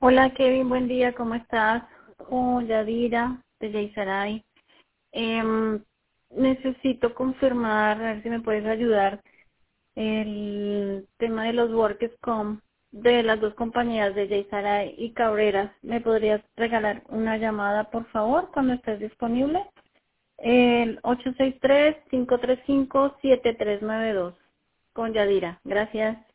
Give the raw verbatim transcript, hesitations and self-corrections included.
Hola Kevin, buen día, ¿cómo estás? Con Yadira de Yaisaray. Em, necesito confirmar, a ver si me puedes ayudar, el tema de los Workers Comp de las dos compañías de Yaisaray y Cabreras. ¿Me podrías regalar una llamada, por favor, cuando estés disponible? El ocho seis tres, cinco tres cinco, siete tres nueve dos con Yadira. Gracias.